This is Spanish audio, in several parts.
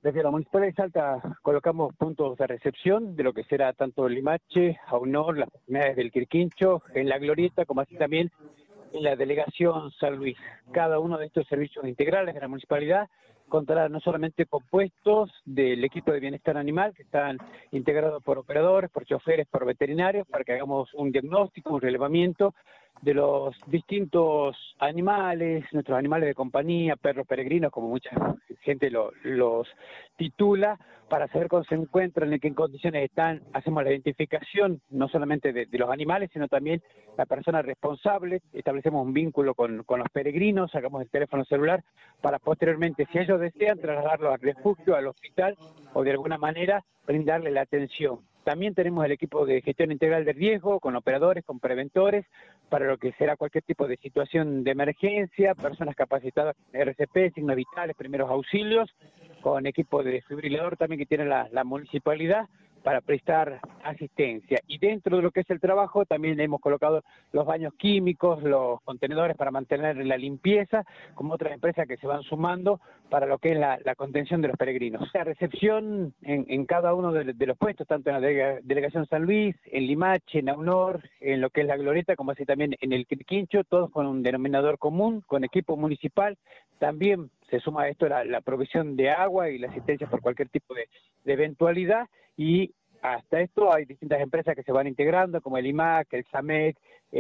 Desde la Municipalidad de Salta colocamos puntos de recepción de lo que será tanto el Limache, Aunor, las proximidades del Quirquincho, en la Glorieta, como así también en la delegación San Luis. Cada uno de estos servicios integrales de la municipalidad contará no solamente con puestos del equipo de bienestar animal, que están integrados por operadores, por choferes, por veterinarios, para que hagamos un diagnóstico, un relevamiento de los distintos animales, nuestros animales de compañía, perros peregrinos, como mucha gente los titula, para saber cómo se encuentran, en qué condiciones están. Hacemos la identificación no solamente de los animales, sino también la persona responsable. Establecemos un vínculo con los peregrinos, sacamos el teléfono celular para posteriormente, si ellos desean, trasladarlos al refugio, al hospital o de alguna manera brindarle la atención. También tenemos el equipo de gestión integral de riesgo, con operadores, con preventores, para lo que será cualquier tipo de situación de emergencia, personas capacitadas en RCP, signos vitales, primeros auxilios, con equipo de desfibrilador también que tiene la municipalidad para prestar asistencia. Y dentro de lo que es el trabajo también hemos colocado los baños químicos, los contenedores para mantener la limpieza, como otras empresas que se van sumando para lo que es la contención de los peregrinos. La recepción en cada uno de los puestos, tanto en la delegación San Luis, en Limache, en Aunor, en lo que es la Glorieta, como así también en el Quirquincho, todos con un denominador común, con equipo municipal. También se suma a esto la provisión de agua y la asistencia por cualquier tipo de eventualidad, y hasta esto hay distintas empresas que se van integrando, como el IMAC, el SAMEC,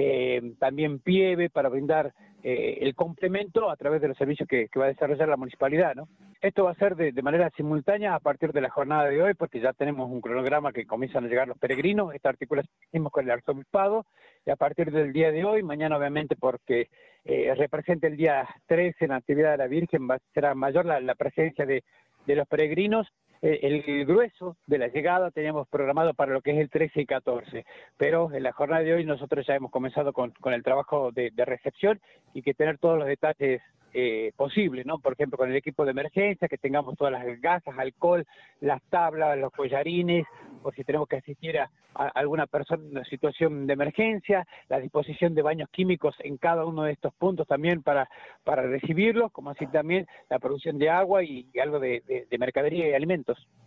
también Pieve, para brindar el complemento a través de los servicios que va a desarrollar la municipalidad, ¿no? Esto va a ser de manera simultánea a partir de la jornada de hoy, porque ya tenemos un cronograma que comienzan a llegar los peregrinos. Esta articulación hicimos con el arzobispado, y a partir del día de hoy, mañana obviamente porque representa el día 13 en la actividad de la Virgen, será mayor la presencia de los peregrinos. El grueso de la llegada teníamos programado para lo que es el 13 y 14, pero en la jornada de hoy nosotros ya hemos comenzado con el trabajo de recepción, y que tener todos los detalles posibles, ¿no? Por ejemplo, con el equipo de emergencia, que tengamos todas las gasas, alcohol, las tablas, los collarines, o si tenemos que asistir a alguna persona en una situación de emergencia, la disposición de baños químicos en cada uno de estos puntos también para recibirlos, como así también la producción de agua y algo de mercadería y alimentos.